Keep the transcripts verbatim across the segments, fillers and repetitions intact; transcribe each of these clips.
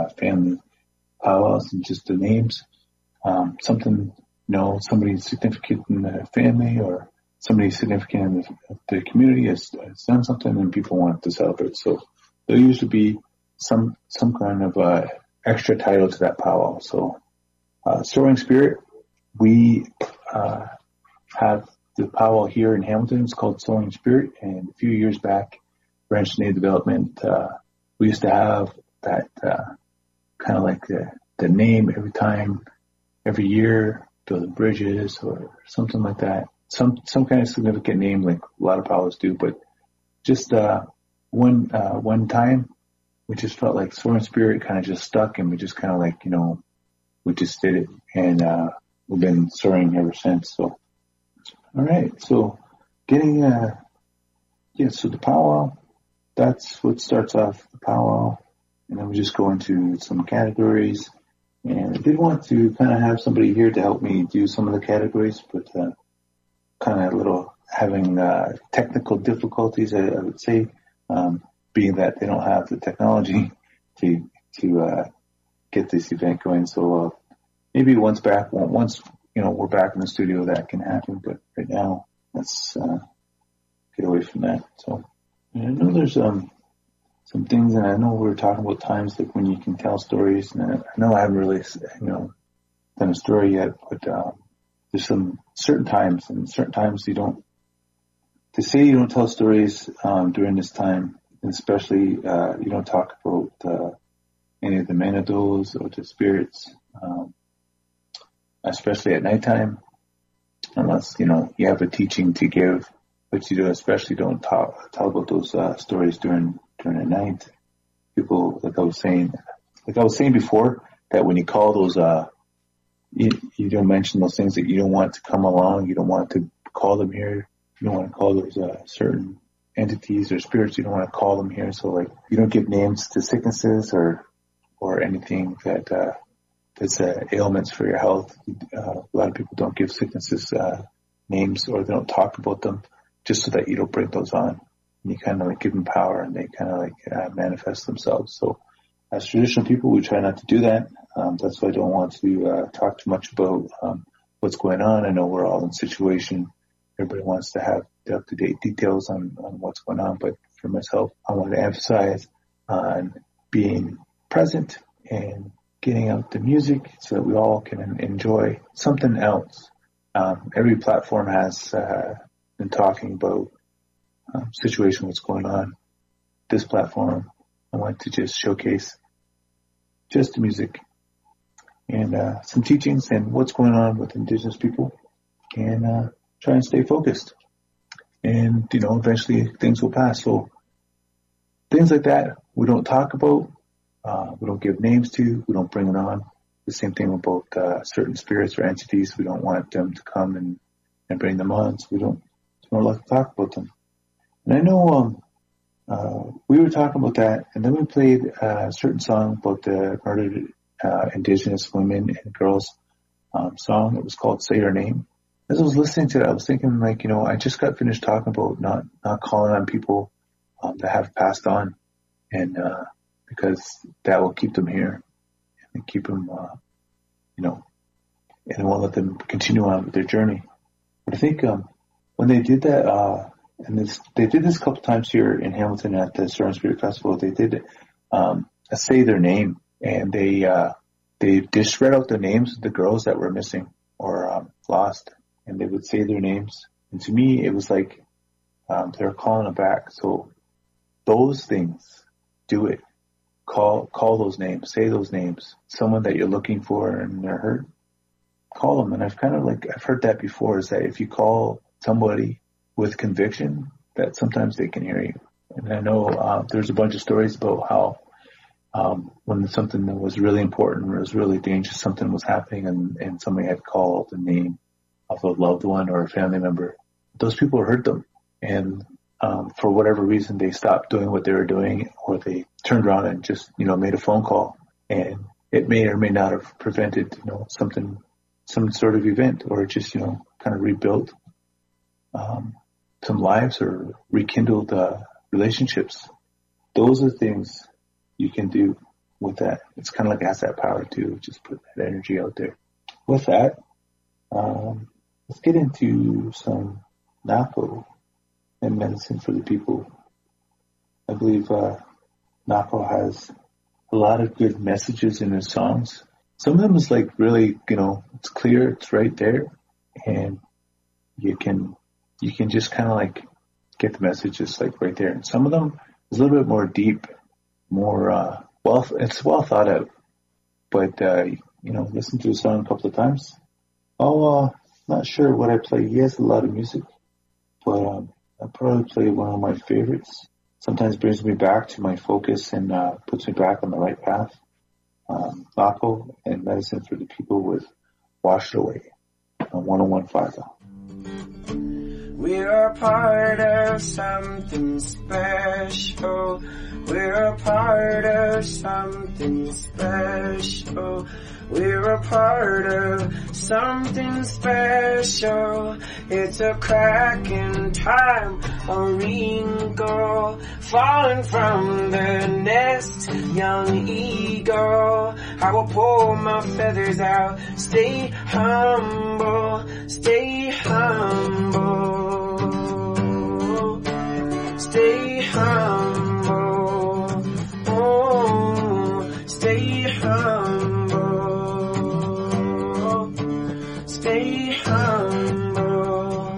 family powwows and just the names. Um, something, you know, somebody significant in the family or somebody significant in the, the community has, has done something and people want to celebrate. So there'll usually be some some kind of uh, extra title to that powwow. So uh, Soaring Spirit, we uh, have the powwow here in Hamilton. It's called Soaring Spirit. And a few years back, Branch Native Development, uh, we used to have that uh, kind of like the, the name every time, every year, building bridges or something like that. Some some kind of significant name like a lot of powwows do. But just uh, one uh, one time, we just felt like Soaring Spirit kind of just stuck, and we just kind of like, you know, we just did it. And uh, we've been soaring ever since. So, all right. So getting, uh, yeah, so the powwow, that's what starts off the powwow. And then we just go into some categories. And I did want to kind of have somebody here to help me do some of the categories, but uh, kind of a little having uh, technical difficulties, I, I would say, um, being that they don't have the technology to to uh, get this event going. So uh, maybe once back, once you know we're back in the studio, that can happen. But right now, let's uh, get away from that. So and I know there's um. some things, and I know we were talking about times like when you can tell stories, and I know I haven't really, you know, done a story yet, but um, there's some certain times, and certain times you don't, to say you don't tell stories um, during this time, and especially uh, you don't talk about uh, any of the manados or the spirits, um, especially at nighttime, unless, you know, you have a teaching to give, but you do, especially don't talk, tell about those uh, stories during during the night. People, like I was saying, like I was saying before, that when you call those, uh, you, you don't mention those things that you don't want to come along. You don't want to call them here. You don't want to call those uh, certain entities or spirits. You don't want to call them here. So, like, you don't give names to sicknesses or or anything that uh, that's uh, ailments for your health. Uh, a lot of people don't give sicknesses uh, names, or they don't talk about them, just so that you don't bring those on. And you kind of like give them power, and they kind of like uh, manifest themselves. So as traditional people, we try not to do that. Um, that's why I don't want to uh, talk too much about um, what's going on. I know we're all in a situation. Everybody wants to have the up-to-date details on, on what's going on. But for myself, I want to emphasize on being present and getting out the music so that we all can enjoy something else. Um, every platform has uh, been talking about um, situation, what's going on. This platform, I want to just showcase just the music and uh, some teachings and what's going on with Indigenous people, and uh, try and stay focused. And, you know, eventually things will pass. So things like that we don't talk about, uh, we don't give names to, we don't bring it on. The same thing about uh, certain spirits or entities. We don't want them to come and, and bring them on, so we don't, we don't like to talk about them. And I know um, uh, we were talking about that, and then we played a certain song about the murdered uh, Indigenous women and girls um, song. It was called Say Your Name. As I was listening to it, I was thinking, like, you know, I just got finished talking about not, not calling on people um, that have passed on, and uh, because that will keep them here and keep them, uh, you know, and it won't let them continue on with their journey. But I think um, when they did that, uh, and this, they did this a couple times here in Hamilton at the Soaring Spirit Festival, they did um, a Say Their Name, and they uh, they just read out the names of the girls that were missing or um, lost, and they would say their names. And to me, it was like um, they were calling them back. So those things, do it. Call call those names. Say those names. Someone that you're looking for and they're hurt, call them. And I've kind of like, I've heard that before, is that if you call somebody with conviction, that sometimes they can hear you. And I know uh, there's a bunch of stories about how um, when something that was really important or was really dangerous, something was happening, and, and somebody had called the name of a loved one or a family member, those people heard them. And um, for whatever reason, they stopped doing what they were doing, or they turned around and just, you know, made a phone call. And it may or may not have prevented, you know, something, some sort of event, or just, you know, kind of rebuilt um, some lives or rekindled uh, relationships. Those are things you can do with that. It's kind of like it has that power to just put that energy out there. With that, um, let's get into some Napo and medicine for the people. I believe uh, Napo has a lot of good messages in his songs. Some of them is like really, you know, it's clear, it's right there, and you can you can just kind of like get the messages like right there. And some of them is a little bit more deep, more uh, well, it's well thought out. But uh, you know, listen to the song a couple of times. Oh, uh, not sure what I play. He has a lot of music, but um, I probably play one of my favorites. Sometimes brings me back to my focus and uh, puts me back on the right path. Um, Napo and medicine for the people with Wash It Away on one oh one point five. We're a part of something special. We're a part of something special. We're a part of something special. It's a crack in time, a wrinkle falling from the nest, young eagle. I will pull my feathers out, stay humble, stay humble, stay humble, oh, stay humble. Stay humble.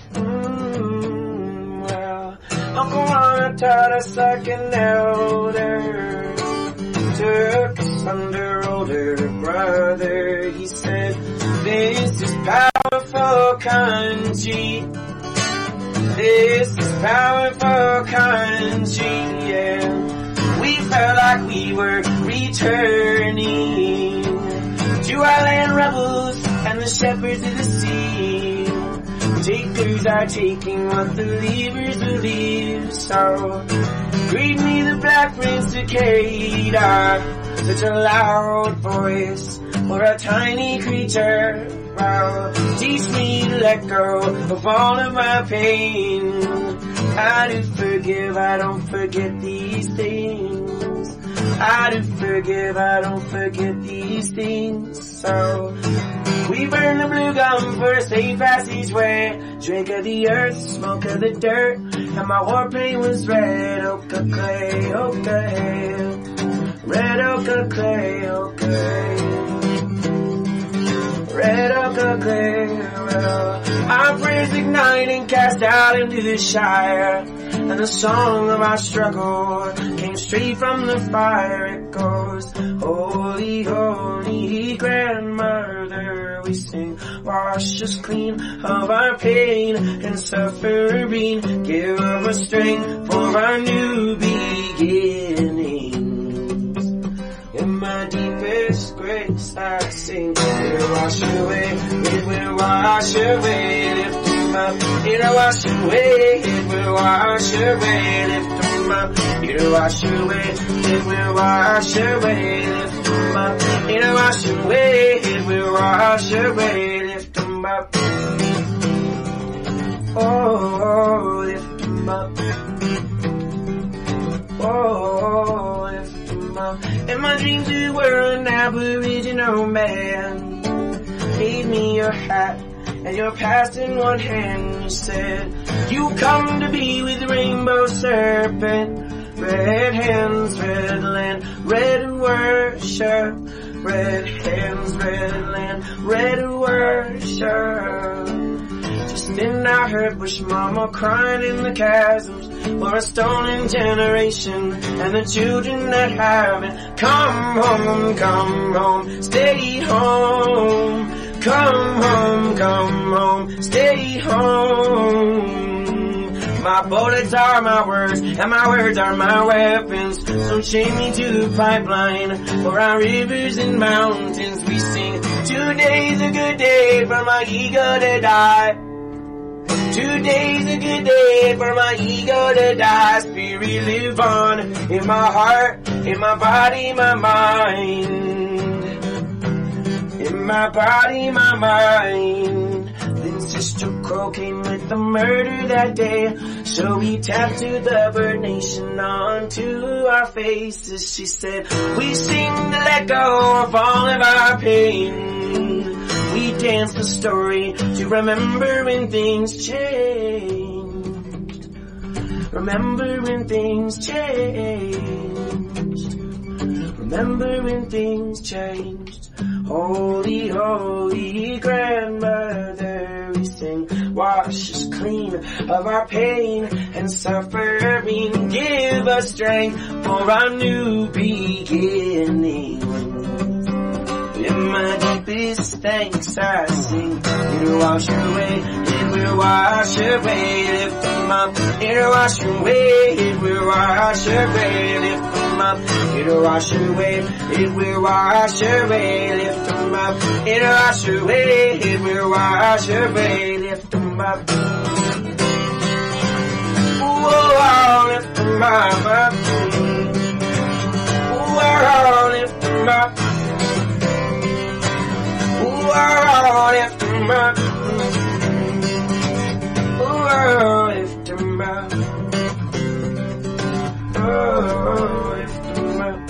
Mm, well, Uncle Ron taught us like an elder, took us under older brother. He said, this is powerful country. This is powerful country, yeah. We felt like we were returning to our land rebels and the shepherds of the sea. Takers are taking what the leavers believe. So greet me the Black Prince Cicada, such a loud voice for a tiny creature. Wow, teach me to let go of all of my pain. I do forgive, I don't forget these things. I do forgive, I don't forget these things. So we burn the blue gum for a safe passageway. Drink of the earth, smoke of the dirt, and my war paint was red ochre clay, okay. Red ochre clay, okay. Red ochre clay, well, our prayers ignite and cast out into the Shire. And the song of our struggle came straight from the fire. It goes, holy, holy grandmother, we sing, wash us clean of our pain and suffering. Give us strength for our new beginnings. In my deepest grace I sing, it will wash away, it will wash away, lift them up, it will wash away, it will wash away, lift them up, it will wash away, it will wash away, lift them up, it will wash away, it will wash away, lift them up, oh, lift them up, oh, lift them up. In my dreams you were an Aboriginal man. Gave me your hat and your past in one hand. You said you come to be with Rainbow Serpent. Red hands, red land, red worship. Red hands, red land, red worship. Just then I heard Bush Mama crying in the chasms for a stolen generation and the children that haven't come home, come home, stay home. Come home, come home, stay home. My bullets are my words, and my words are my weapons. So chain me to the pipeline for our rivers and mountains. We sing, today's a good day for my ego to die. Today's a good day for my ego to die. Spirit live on in my heart, in my body, my mind. In my body, my mind, Then Sister Crow came with the murder that day. So we tattooed the bird nation onto our faces. She said, we sing to let go of all of our pain. We dance the story to remember when things changed. Remember when things changed. Remember when things changed. Holy, holy grandmother, we sing, wash us clean of our pain and suffering. Give us strength for our new beginning. In my deepest thanks I sing. It'll wash away, it will wash away. Lift them up, it'll wash away, it will wash away. Lift them up, it'll wash away, it will wash away. Lift them up, it'll wash away, it will wash away. Lift them up. Whoa, lift them up. Whoa, lift them up. Oh, lift him up. Oh, lift him up. Oh, lift him up.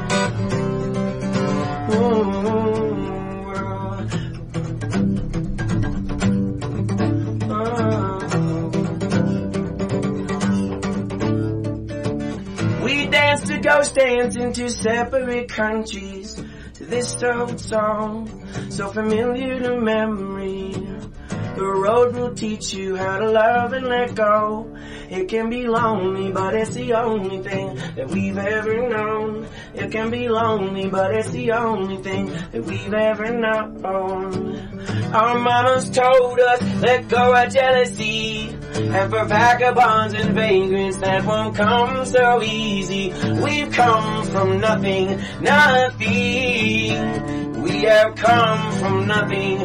Oh. We danced to ghost dance into separate countries. To this old song, so familiar to memory. The road will teach you how to love and let go. It can be lonely, but it's the only thing that we've ever known. It can be lonely, but it's the only thing that we've ever known. Our mamas told us, let go of jealousy. And for vagabonds and vagrants that won't come so easy. We've come from nothing, nothing. We have come from nothing,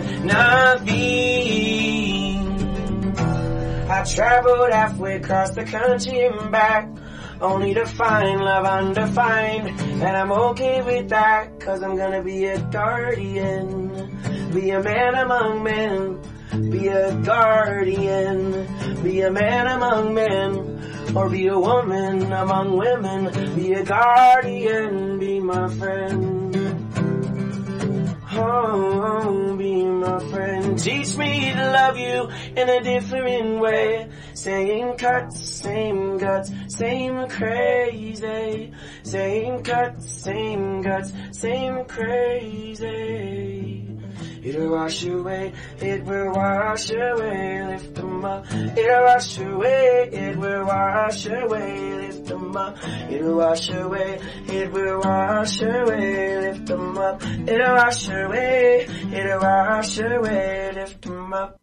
nothing. I traveled halfway across the country and back, only to find love undefined. And I'm okay with that, cause I'm gonna be a guardian. Be a man among men. Be a guardian, be a man among men, or be a woman among women. Be a guardian, be my friend. Oh, be my friend. Teach me to love you in a different way. Same cuts, same guts, same crazy. Same cuts, same guts, same crazy. It'll wash away, it will wash away, lift them up. It'll wash away, it will wash away, lift them up. It'll wash away, it will wash away, lift them up. It'll wash away, it'll wash away, lift them up.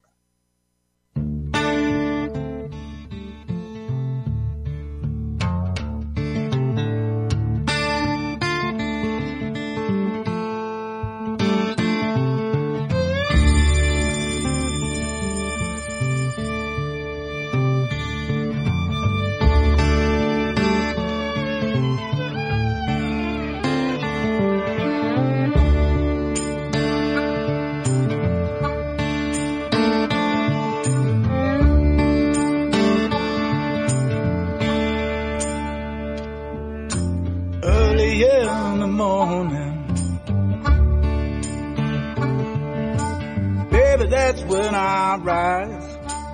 That's when I rise.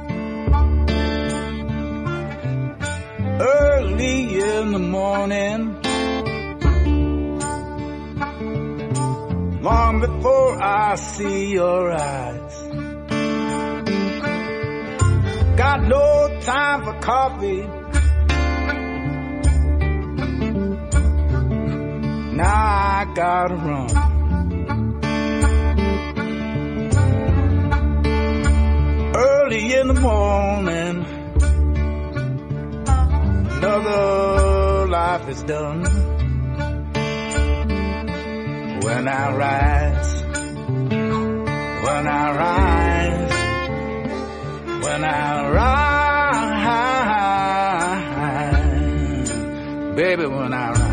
Early in the morning, long before I see your eyes. Got no time for coffee. Now I gotta run. Early in the morning, another life is done. When I rise, when I rise, when I rise, baby, when I rise.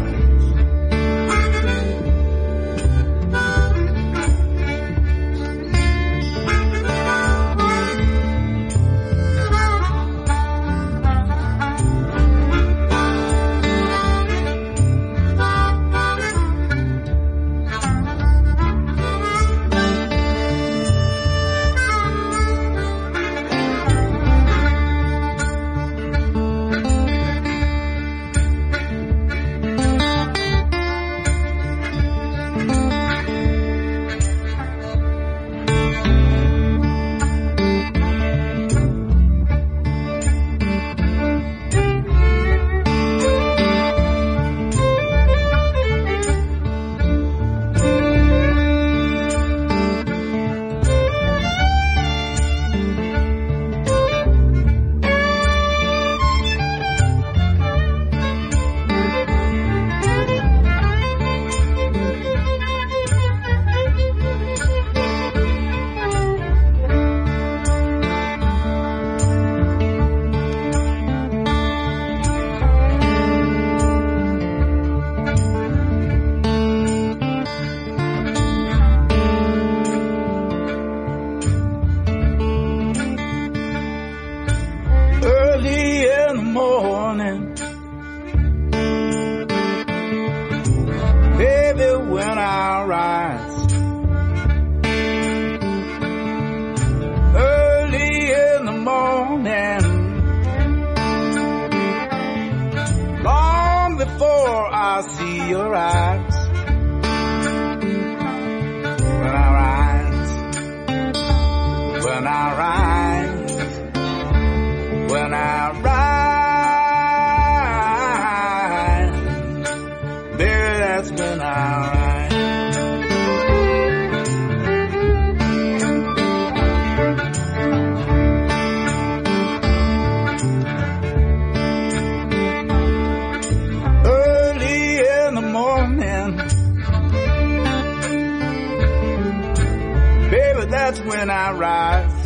that's when I rise.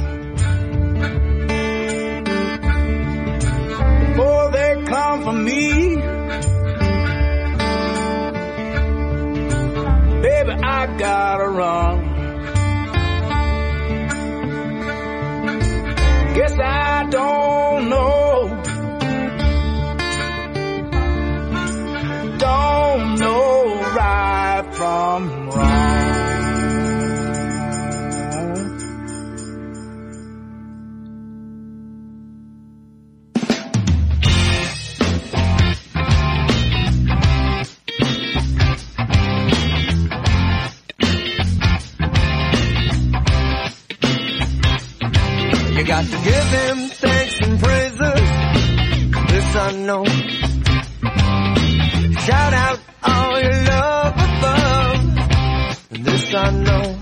Before they come for me, baby, I gotta run. Guess I don't know, don't know right from wrong. You got to give him thanks and praises, this I know. Shout out all your love above, this I know.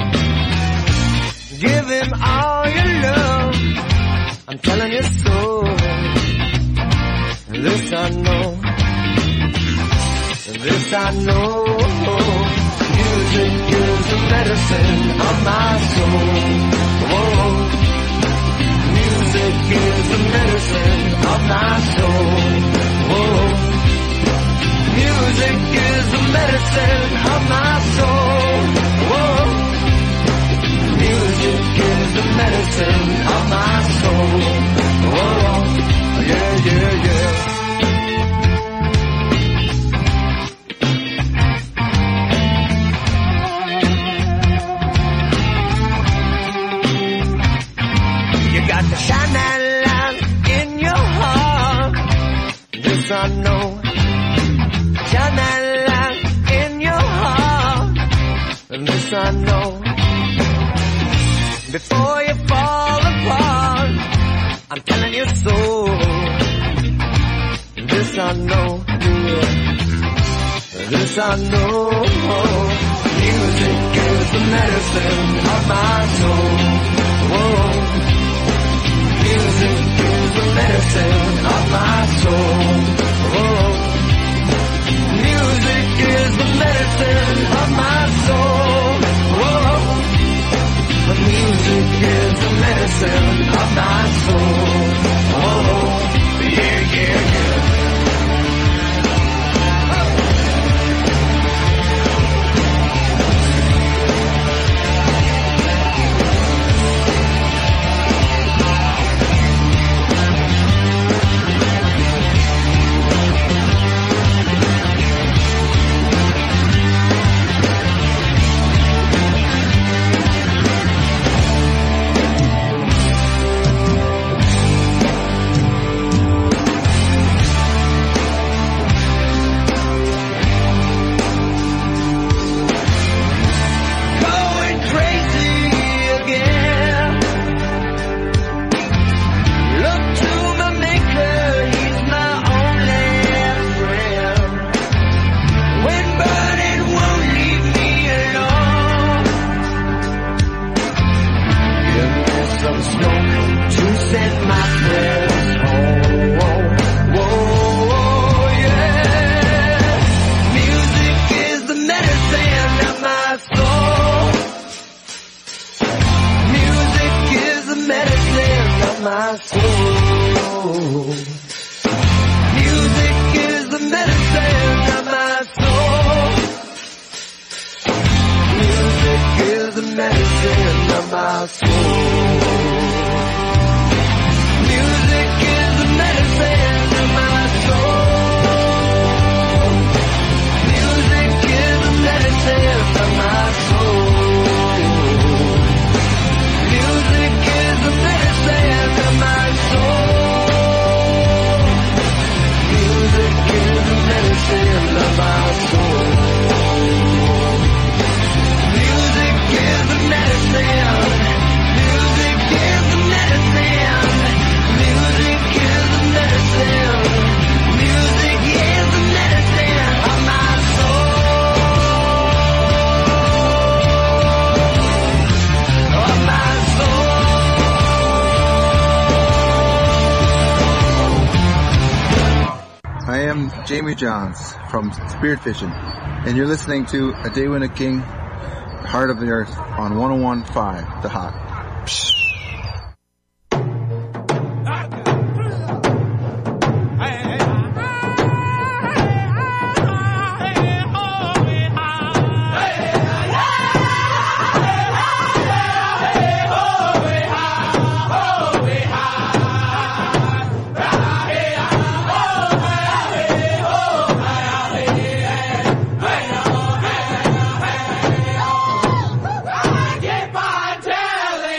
Give him all your love, I'm telling you so. This I know, this I know. Music is the medicine of my soul. Whoa. Music is the medicine of my soul. Whoa. Music is the medicine of my soul. Whoa. Music is the medicine of my soul. Whoa. Yeah, yeah, yeah. Got to shine that light in your heart, this I know. Shine that light in your heart, this I know. Before you fall apart, I'm telling you so. This I know, yeah. This I know. Music is the medicine of my soul. Whoa. Music is the medicine of my soul. Oh. Music is the medicine of my soul. Oh. Music is the medicine of my soul. Oh. Yeah, yeah, yeah. My soul. Music is the medicine of my soul. Music is the medicine of my soul. Music is the medicine of my soul. Music is the medicine of my soul. Music is the medicine of my soul. Music is the medicine of my soul. Music is the medicine. Music is the medicine. Music is the medicine. Music is the medicine of my soul. Of my soul. I am Jamie Johns from Spirit Vision, and you're listening to A Day When a King Heart of the Earth on one oh one point five, The Hot. Psst. Tell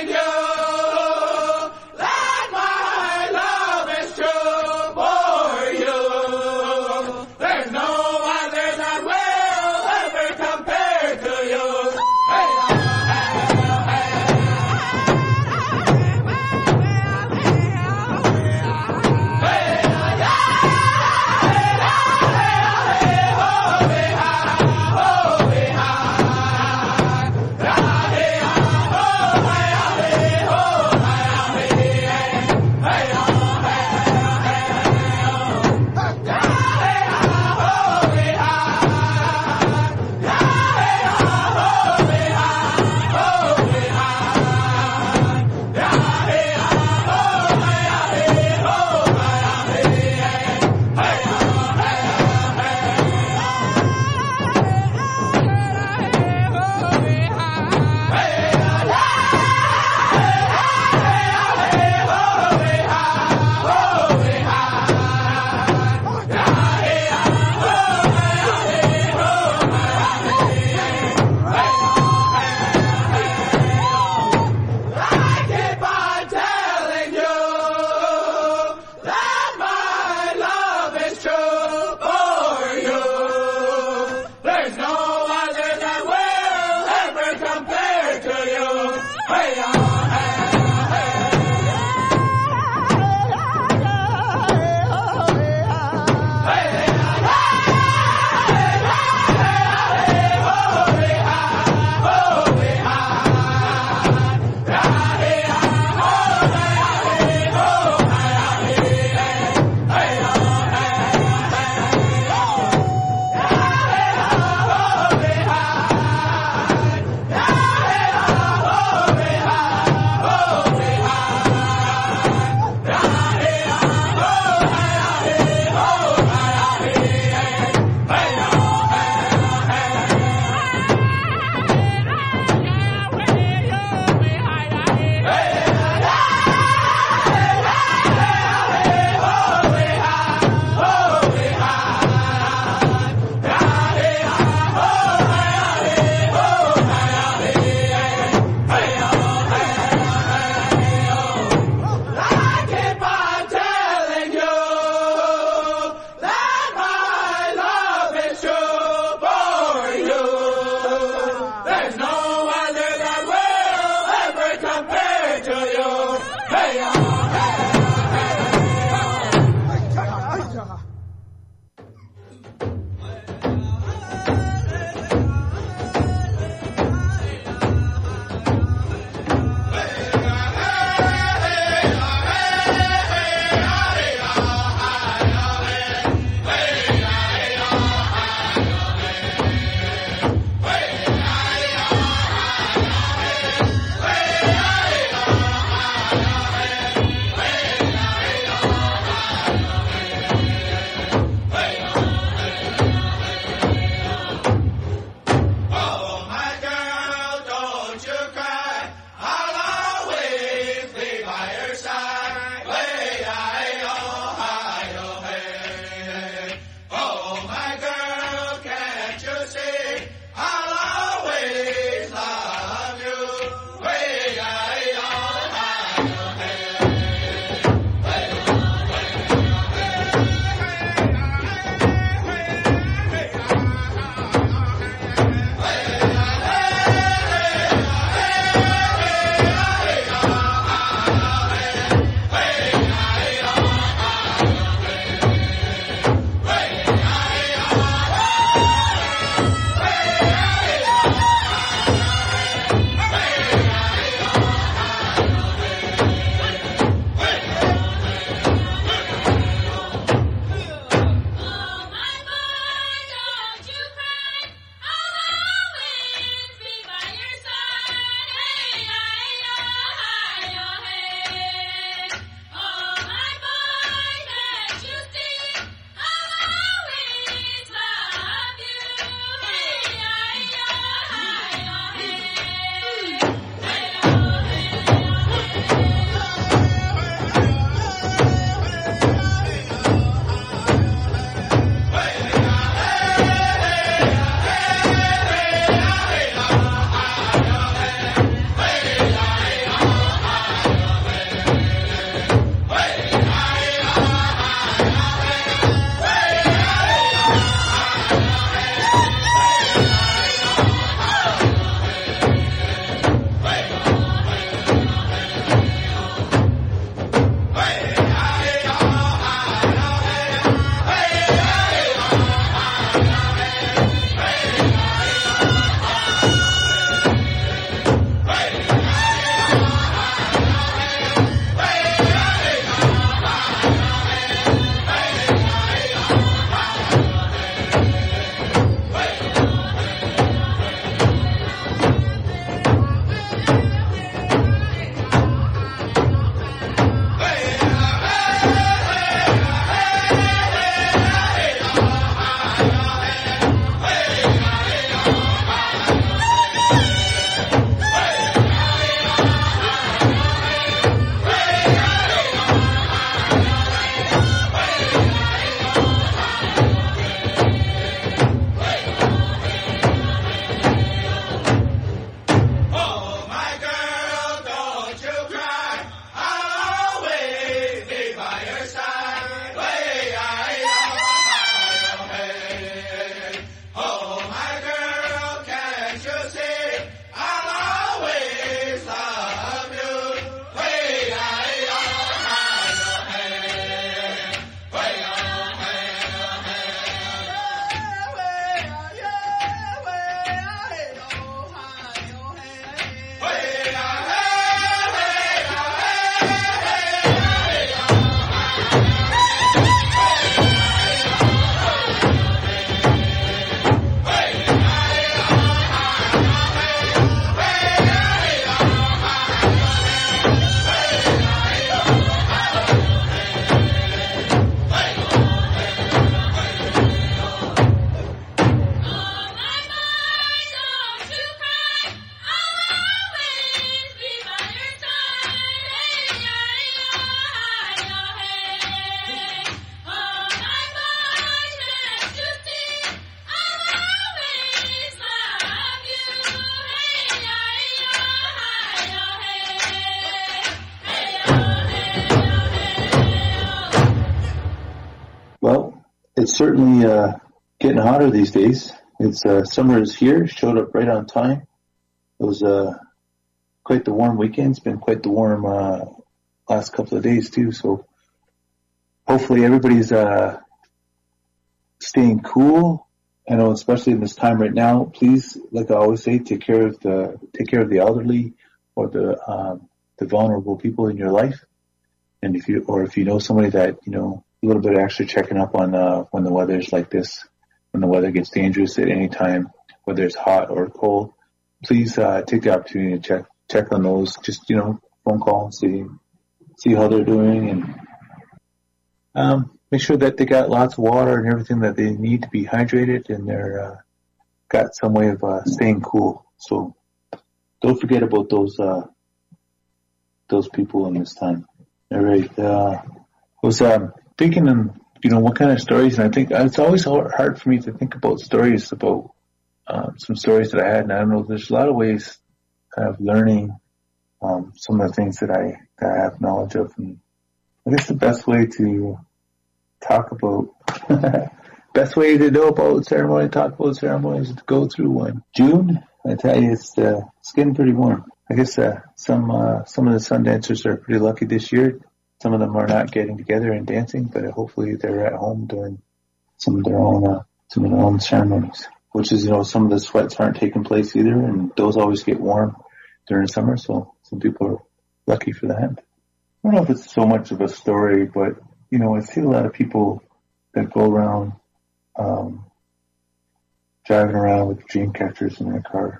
it's certainly uh, getting hotter these days. It's uh, summer is here, showed up right on time. It was uh, quite the warm weekend. It's been quite the warm uh, last couple of days too. So hopefully everybody's uh, staying cool. I know, especially in this time right now. Please, like I always say, take care of the take care of the elderly or the um, the vulnerable people in your life. And if you or if you know somebody that you know, a little bit of extra checking up on uh, when the weather's like this, when the weather gets dangerous at any time, whether it's hot or cold. Please uh, take the opportunity to check check on those. Just you know, phone call and see see how they're doing, and um, make sure that they got lots of water and everything that they need to be hydrated, and they're uh, got some way of uh, staying cool. So don't forget about those uh, those people in this time. All right. Uh, I was um, thinking, of, you know, what kind of stories, and I think it's always hard for me to think about stories about um, some stories that I had, and I don't know, there's a lot of ways kind of learning um, some of the things that I, that I have knowledge of, and I guess the best way to talk about, best way to know about ceremony, talk about ceremonies is to go through one. June, I tell you, it's, uh, it's getting pretty warm. I guess uh, some uh, some of the sun dancers are pretty lucky this year. Some of them are not getting together and dancing, but hopefully they're at home doing some of their own uh, some of their own ceremonies. Which is, you know, some of the sweats aren't taking place either, and those always get warm during summer. So some people are lucky for that. I don't know if it's so much of a story, but you know, I see a lot of people that go around um, driving around with dream catchers in their car.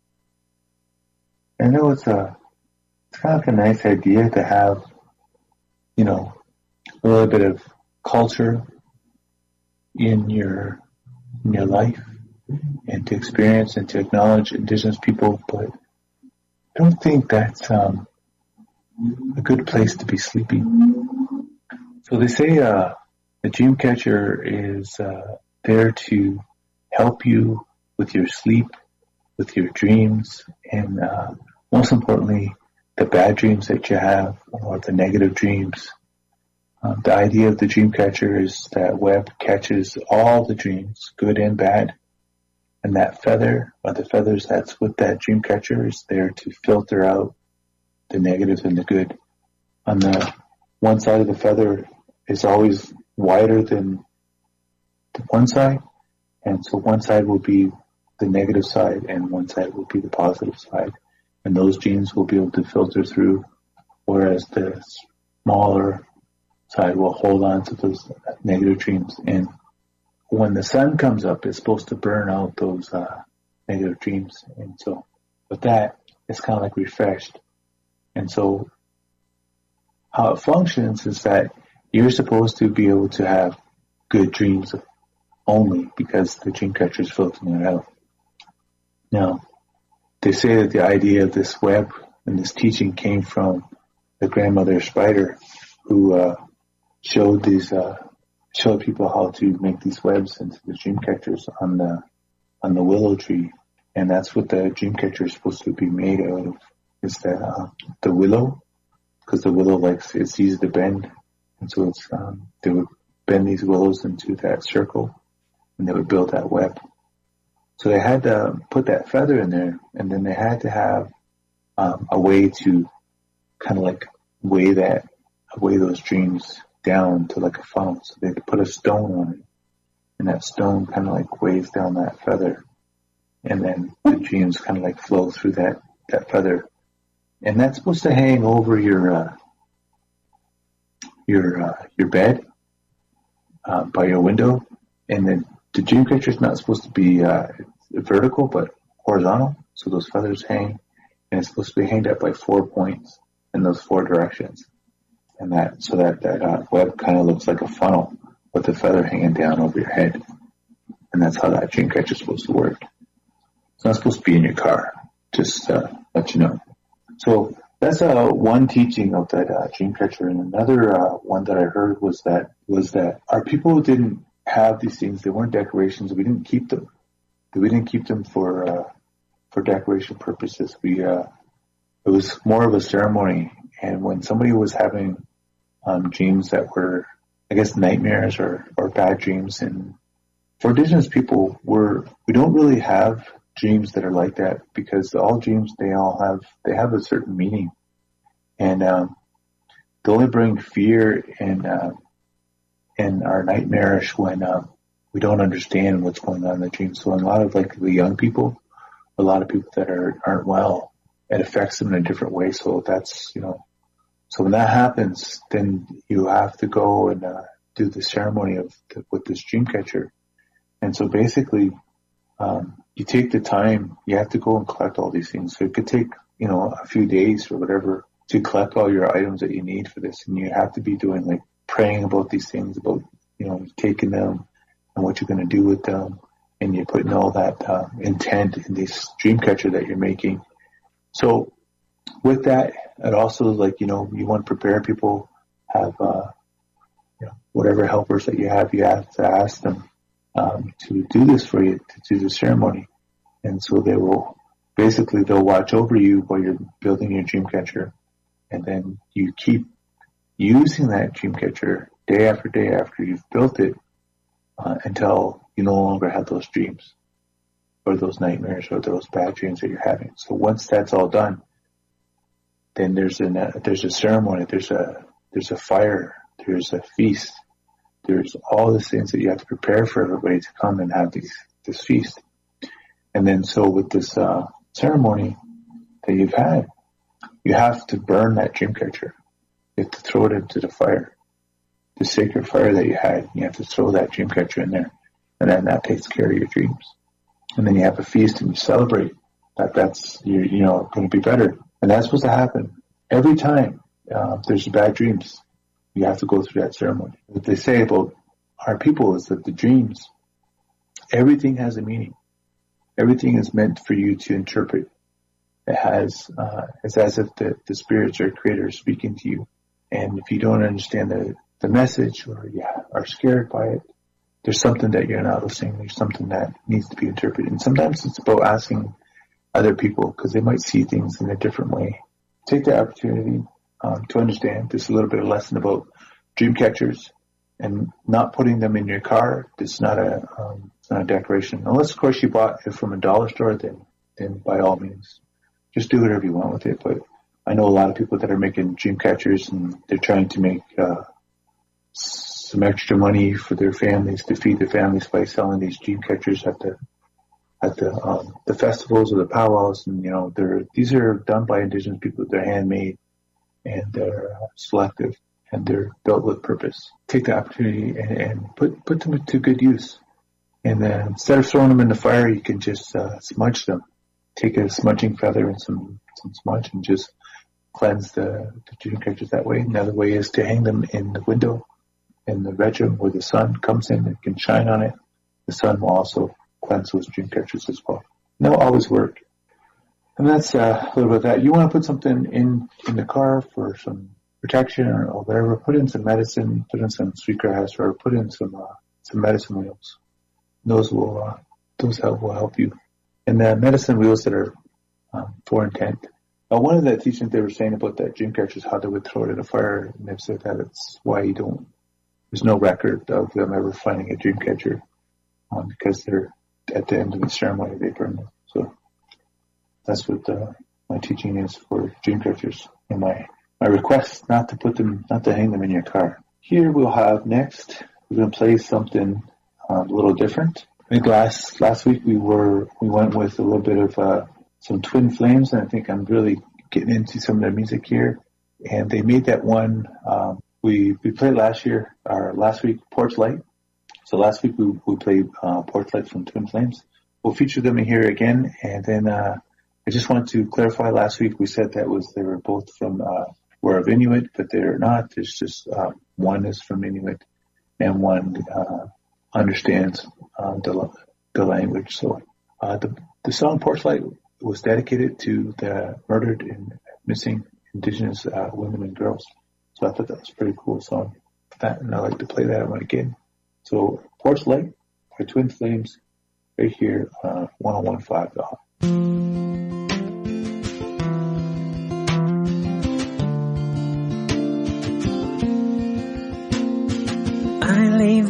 I know it's a, it's kind of like a nice idea to have, you know, a little bit of culture in your, in your life and to experience and to acknowledge Indigenous people, but I don't think that's um, a good place to be sleeping. So they say uh, the dream catcher is uh, there to help you with your sleep, with your dreams, and uh, most importantly, the bad dreams that you have or the negative dreams. Um, the idea of the dream catcher is that web catches all the dreams, good and bad, and that feather or the feathers that's with that dream catcher is there to filter out the negative and the good. On the one side of the feather is always wider than the one side, and so one side will be the negative side and one side will be the positive side. And those genes will be able to filter through, whereas the smaller side will hold on to those negative dreams. And when the sun comes up, it's supposed to burn out those uh, negative dreams. And so with that, it's kind of like refreshed. And so how it functions is that you're supposed to be able to have good dreams only because the dream catcher is filtering it out. Now, they say that the idea of this web and this teaching came from the grandmother spider who uh, showed these uh, showed people how to make these webs into the dream catchers on the on the willow tree, and that's what the dream catcher is supposed to be made out of. Is that uh, the willow? Because the willow likes it's easy to bend, and so it's um, they would bend these willows into that circle, and they would build that web. So they had to put that feather in there, and then they had to have um, a way to kind of like weigh that, weigh those dreams down to like a funnel. So they had to put a stone on it, and that stone kind of like weighs down that feather, and then the dreams kind of like flow through that, that feather. And that's supposed to hang over your uh, your uh, your bed uh, by your window, and then the dream catcher is not supposed to be uh, vertical, but horizontal. So those feathers hang, and it's supposed to be hanged up by four points in those four directions. And that, so that, that uh, web kind of looks like a funnel with the feather hanging down over your head. And that's how that dream catcher is supposed to work. It's not supposed to be in your car. Just uh, let you know. So that's uh, one teaching of that uh, dream catcher. And another uh, one that I heard was that was that our people didn't have these things. They weren't decorations. We didn't keep them. We didn't keep them for uh, for decoration purposes. We uh, it was more of a ceremony. And when somebody was having um, dreams that were I guess, nightmares or, or bad dreams. And for Indigenous people, we're, we don't really have dreams that are like that, because all dreams, they all have, they have a certain meaning. And, um, they only bring fear and, uh, and are nightmarish when, um, we don't understand what's going on in the dream. So a lot of like the young people, a lot of people that are, aren't well, it affects them in a different way. So that's, you know, so when that happens, then you have to go and, uh, do the ceremony of the, with this dream catcher. And so basically, um, you take the time, you have to go and collect all these things. So it could take, you know, a few days or whatever to collect all your items that you need for this. And you have to be doing like praying about these things, about, you know, taking them and what you're going to do with them. And you're putting all that uh, intent in this dream catcher that you're making. So with that, it also like, you know, you want to prepare people, have, uh, you know, whatever helpers that you have, you have to ask them um, to do this for you, to do the ceremony. And so they will, basically they'll watch over you while you're building your dream catcher. And then you keep using that dream catcher day after day after you've built it uh, until you no longer have those dreams or those nightmares or those bad dreams that you're having. So once that's all done, then there's an, uh, there's a ceremony, there's a, there's a fire, there's a feast, there's all these things that you have to prepare for everybody to come and have these, this feast. And then so with this, uh, ceremony that you've had, you have to burn that dream catcher. You have to throw it into the fire, the sacred fire that you had. You have to throw that dream catcher in there, and then that takes care of your dreams. And then you have a feast and you celebrate that that's, you you know, going to be better. And that's supposed to happen every time uh, there's bad dreams. You have to go through that ceremony. What they say about our people is that the dreams, everything has a meaning. Everything is meant for you to interpret. It has, uh, it's as if the, the spirits or creator speaking to you. And if you don't understand the, the message, or you are scared by it, there's something that you're not listening. There's something that needs to be interpreted. And sometimes it's about asking other people, because they might see things in a different way. Take the opportunity um, to understand. There's a little bit of lesson about dream catchers and not putting them in your car. It's not a, um, it's not a decoration. Unless, of course, you bought it from a dollar store, then, then by all means, just do whatever you want with it. But I know a lot of people that are making dream catchers, and they're trying to make uh, some extra money for their families, to feed their families by selling these dream catchers at the at the um, the festivals or the powwows. And you know, they're these are done by Indigenous people. They're handmade, and they're uh, selective, and they're built with purpose. Take the opportunity and, and put put them to good use. And then instead of throwing them in the fire, you can just uh, smudge them. Take a smudging feather and some, some smudge and just cleanse the, the dream catchers that way. Another way is to hang them in the window in the bedroom where the sun comes in and can shine on it. The sun will also cleanse those dream catchers as well. And they'll always work. And that's uh, a little bit of that. You want to put something in, in the car for some protection or, or whatever. Put in some medicine, put in some sweetgrass, or put in some uh, some medicine wheels. Those will uh, those help will help you. And the medicine wheels that are um, for intent. Uh, one of the teachings they were saying about that dream catchers, how they would throw it in a fire, and they've said that it's why you don't, there's no record of them ever finding a dream catcher um, because they're at the end of the ceremony, they burn them. So that's what uh, my teaching is for dream catchers, and my, my request not to put them, not to hang them in your car. Here we'll have next, we're going to play something um, a little different. I think last last week we were we went with a little bit of uh, some Twin Flames, and I think I'm really getting into some of their music here. And they made that one um, we we played last year or last week, Porch Light. So last week we we played uh, Porch Light from Twin Flames. We'll feature them here again, and then uh, I just want to clarify. Last week we said that was they were both from uh, were of Inuit, but they're not. There's just uh, one is from Inuit, and one uh, understands um, the the language. So uh, the the song Porch Light was dedicated to the murdered and missing Indigenous uh, women and girls. So I thought that was a pretty cool song. That, and I like to play that one again. So Porch Light by Twin Flames right here on uh, one oh one point five The Hawk.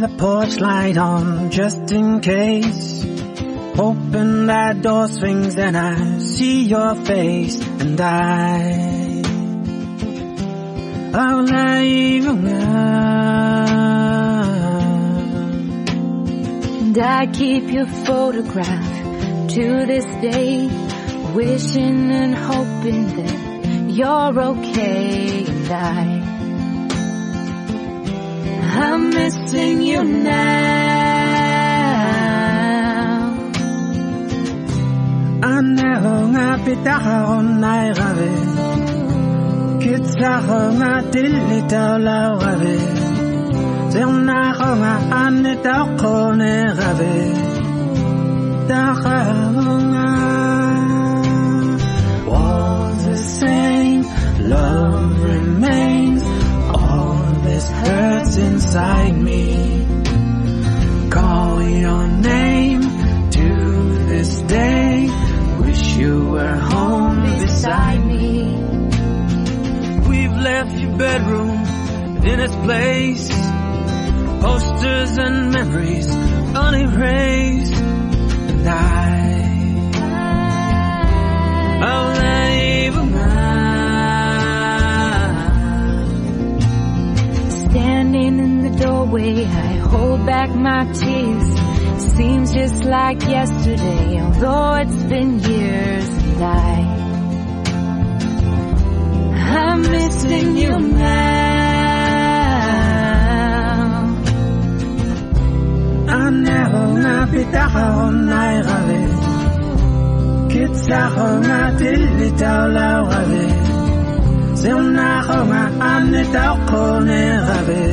the porch light on just in case. Open that door swings and I see your face, and I, I'll leave you now. And I keep your photograph to this day, wishing and hoping that you're okay. And I, I'm missing you now. Anero nga pitahon na rave, kitsaho nga dilitaw la rave, zernaho nga anitaw ko ne rave, tahaho nga. Walls the same, love remains, all this hurts inside me. Call your name to this day, wish you were home beside me. We've left your bedroom in its place, posters and memories unerased. And I, I'll leave them now. Standing in the doorway, I hold back my tears. Seems just like yesterday, although it's been years. And I, I'm missing you now. I never nga pitahon na rave, kitsaho nga dilitaw la rave, zernaho nga anitaw ko ne rave,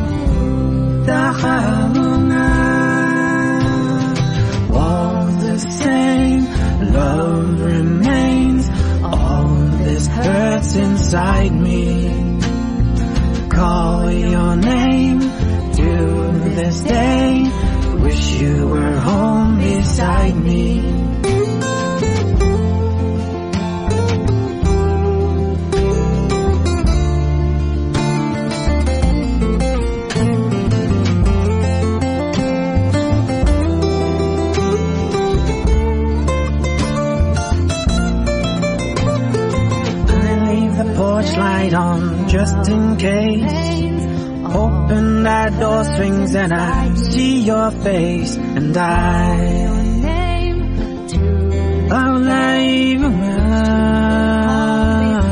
tahaho nga. Walls the same, love remains, all this hurts inside me. Call your name to this day, wish you were home beside me. Porch light on just in case. Open that door swings and I see your face, and I, I'll leave you now.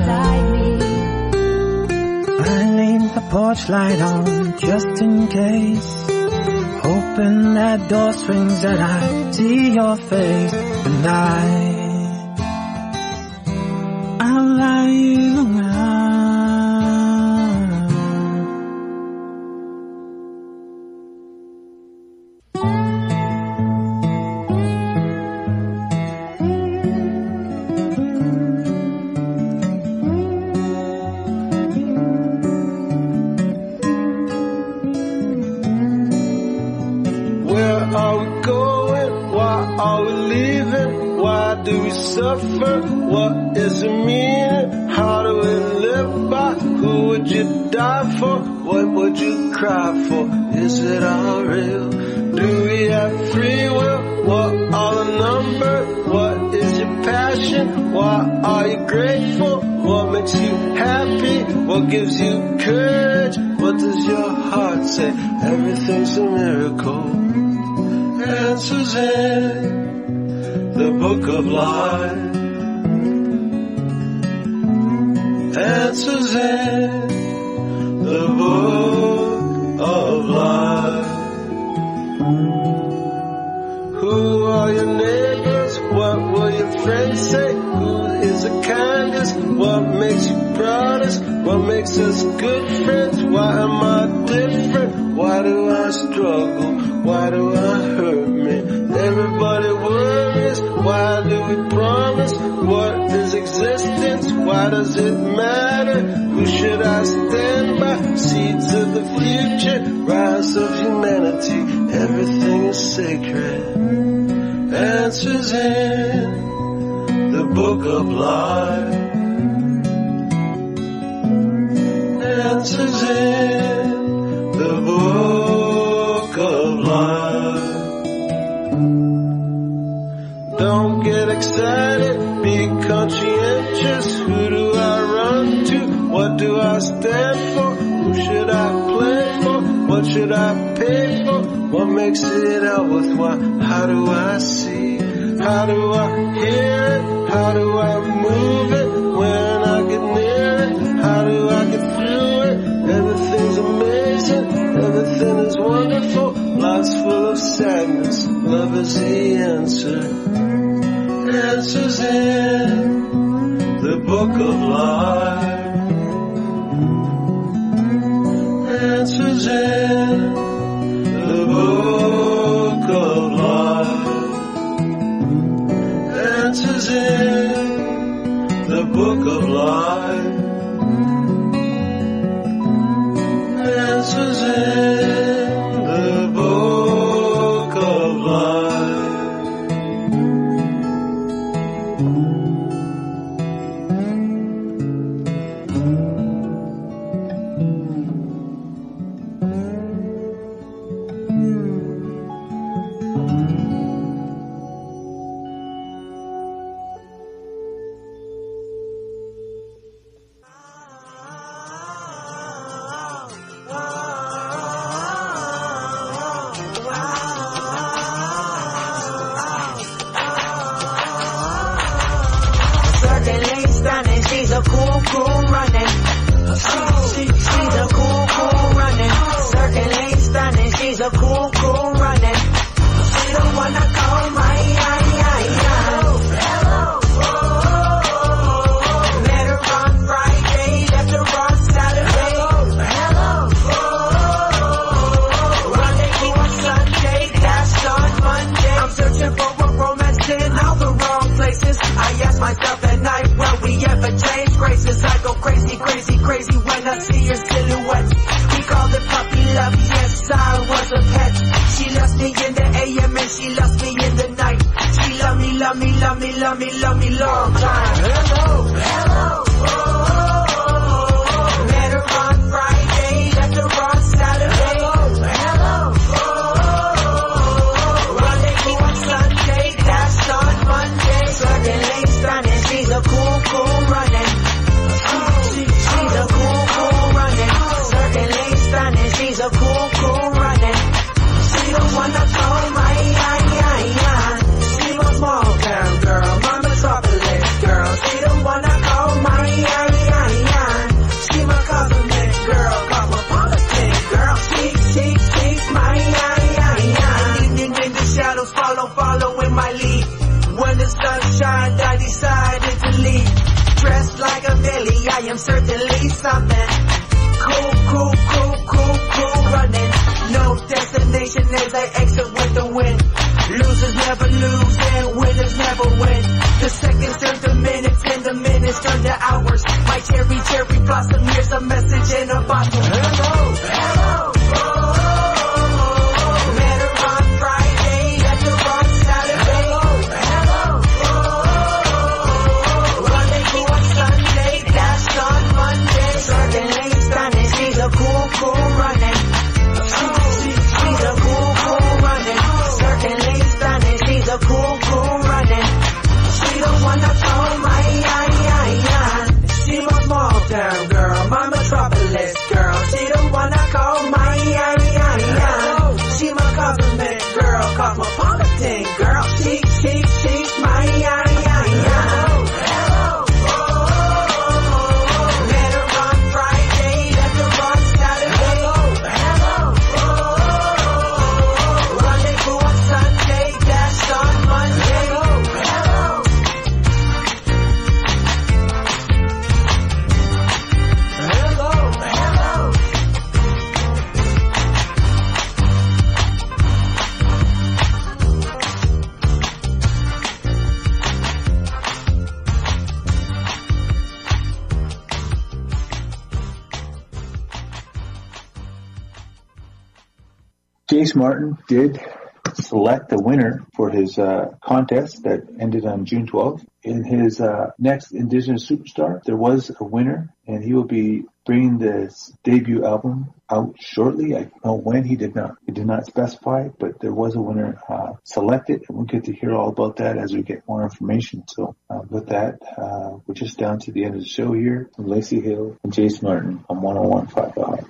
I leave the porch light on just in case. Open that door swings and I see your face, and I, I'll leave you now. Where are we going? Why are we leaving? Why do we suffer? What is the meaning? How do we live by? Who would you die for? What would you cry for? Is it all real? Do we have free will? What are the numbers? What is your passion? Why are you grateful? What makes you happy? What gives you courage? What does your heart say? Everything's a miracle. Answers in the book of life. Answers in the book of life. Who are your neighbors? What will your friends say? Who is the kindest? What makes you proudest? What makes us good friends? Why am I different? Why do I struggle? Why do I hurt me? Everybody worries. Why do we promise? What is existence? Why does it matter? Who should I stand by? Seeds of the future, rise of humanity. Everything is sacred. Answers in the book of life. Answers in the book excited, be conscientious. Who do I run to? What do I stand for? Who should I play for? What should I pay for? What makes it out worthwhile? How do I see? How do I hear it? How do I move it? When I get near it, how do I get through it? Everything's amazing, everything is wonderful. Life's full of sadness, love is the answer. Answers in the book of life. Answers in the book of life. Answers in the book of life. Answers in the book of life. She's a cool, cool running. She, she, she's a cool, cool running. Certainly stunning. She's a cool, cool running. She the one I call my, I, I, I. Hello, oh, met her on Friday, left her on Saturday. Hello, oh, rendezvous on Sunday, dashed on Monday. I'm searching for a romance in all the wrong places. I ask myself at night, will we ever change graces? I go crazy, crazy, crazy when I see your silhouette. We called it puppy love, yes, I was a pet. She loves me in the A M and she loves me in the night. She love me, love me, love me, love me, love me long time. Hello, hello, oh, oh, oh. Met her on Friday, left her on Saturday. Hello, oh, oh, oh. Rendezvous on Sunday, dashed on Monday. Suddenly stunning, she's a cool, cool running. She, she, she's a cool, cool running. Certainly stunning, she's a cool, cool running. She the one I call my, I, I, I. She my small town girl, my metropolis girl. She the one I call my, I, I, I. She my cosmic girl, cosmopolitan girl. She, she, she's my, I, I, I. Evening in the shadows, follow, follow in my lead. When the sun shined, I decided to leave. Dressed like a Billy, I am certainly something. Cool, cool, cool, cool, cool running. No destination as I exit with the wind. Losers never lose and winners never win. The seconds turn to minutes and the minutes turn to hours. My cherry, cherry blossom, here's a message in a bottle. Hello, hello, oh, oh, oh. Met her on Friday, left her on Saturday. Hello, oh, oh, oh. Rendezvous on Sunday, dashed on Monday. Certainly stunning, she's a cool, cool running. She, she, she's a cool, cool running. Certainly stunning, she's a cool, cool running. She the one I call my, I, I, I. She my small town girl, my metropolis girl. She the one I call my, I, I, I. She my cosmic girl, cosmopolitan girl. She, she, she's my, I, I, I. Hello, oh, oh, oh. Met her on Friday, left her on Saturday. Hello, oh, oh, oh. Rendezvous on Sunday, dashed on Monday. Hello. Hello, hello. Jace Martin did select the winner for his uh, contest that ended on June twelfth. In his uh, next Indigenous Superstar, there was a winner, and he will be bringing this debut album out shortly. I don't know when. He did not he did not specify, but there was a winner uh, selected, and we'll get to hear all about that as we get more information. So uh, with that, uh, we're just down to the end of the show here from Lacey Hill and Jace Martin on one oh one point five The Hot.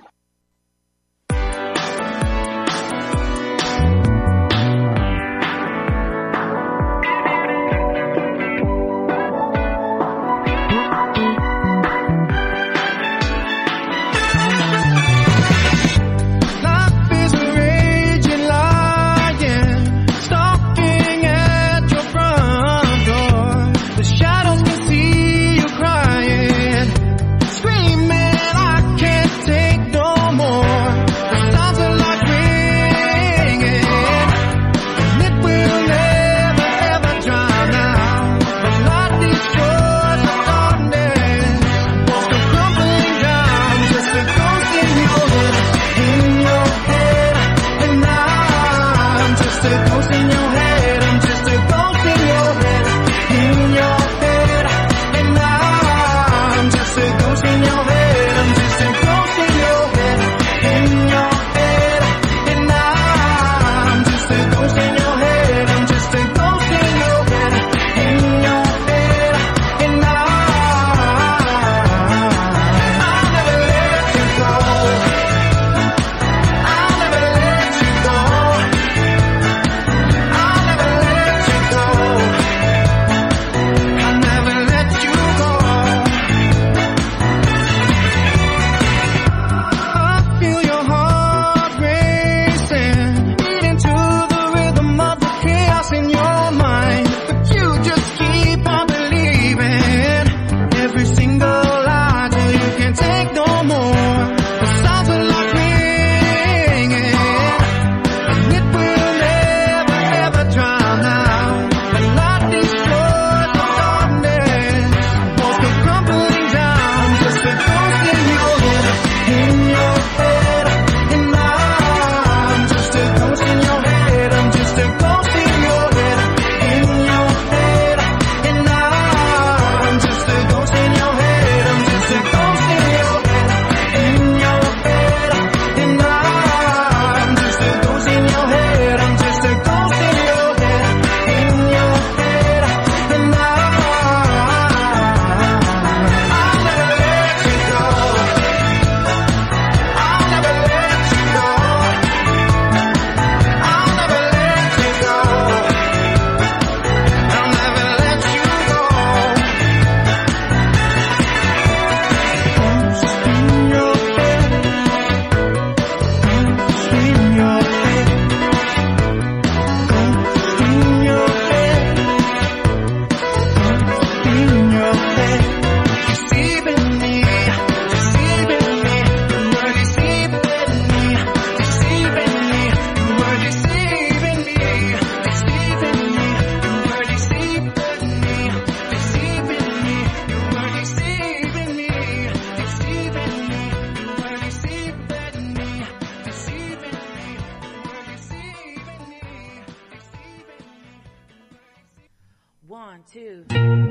One, two.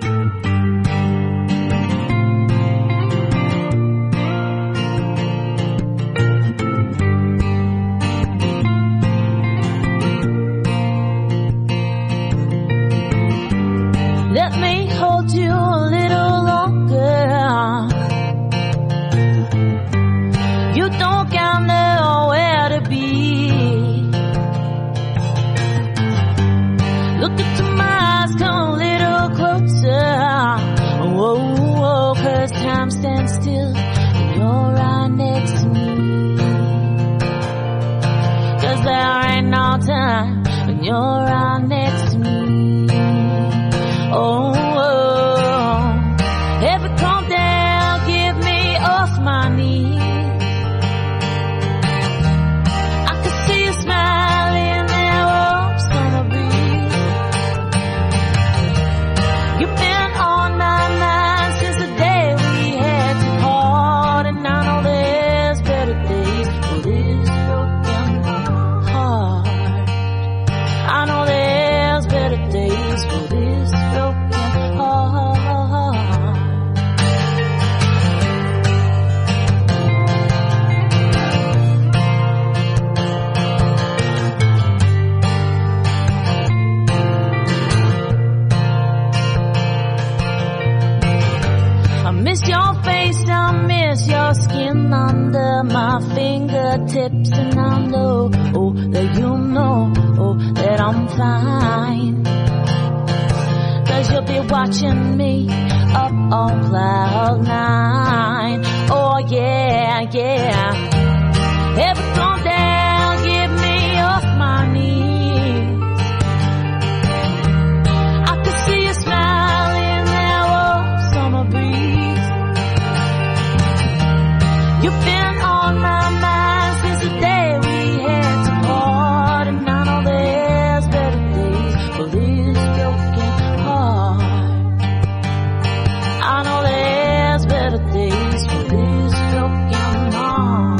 Let me hold you a little longer. You don't got nowhere to be. Look into my eyes, come a little closer. Whoa, whoa, cause time stands still and you're right next to me. Cause there ain't no time when you're right next to me. Oh, oh, ever come down, give me off my knees. I can see you smiling there, oh, summer breeze. You've been on my mind since the day we had to part, and I know there's better days for this broken heart. I know there's miss your face, I miss your skin under my fingertips, and I know, oh, that you know, oh, that I'm fine. Cause you'll be watching me up on cloud nine. Oh yeah, yeah. Ever come down, get me off my knees. I could see you smiling there, oh, summer breeze. You've been on my mind since the day we had to part, and I know there's better days for this broken heart. I know there's better days for this broken heart.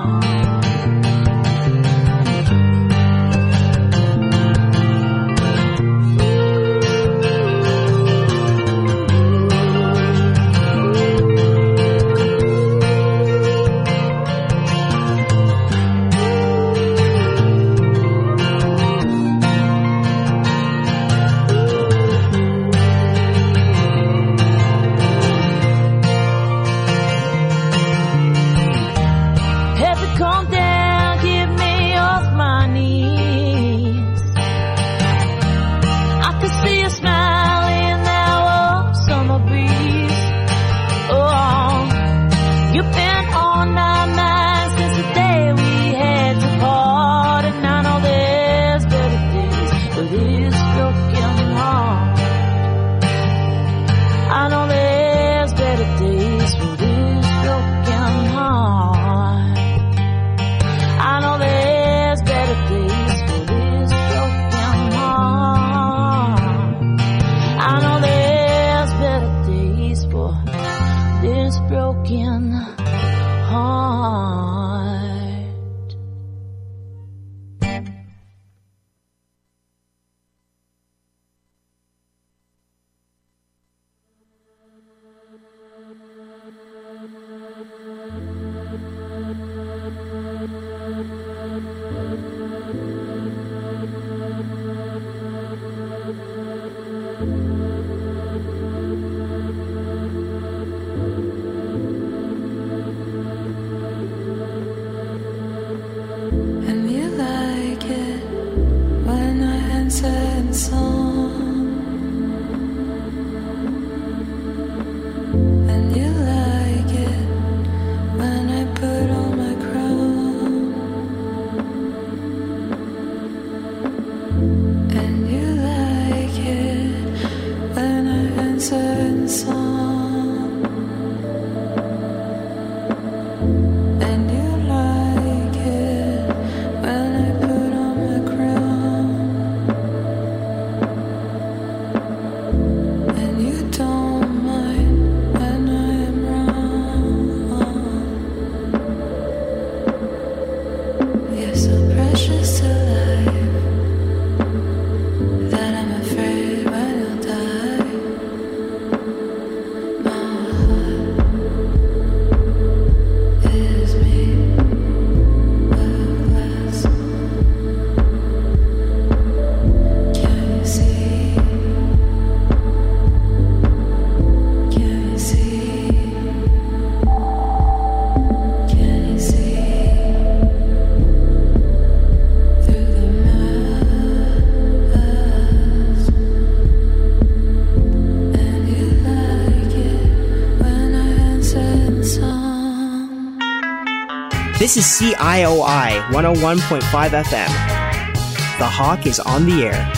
This is C I O I one oh one point five F M. The Hawk is on the air.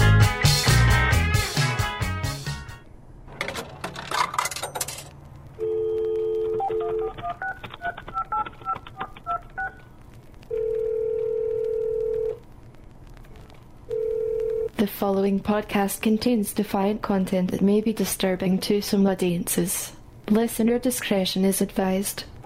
The following podcast contains defiant content that may be disturbing to some audiences. Listener discretion is advised.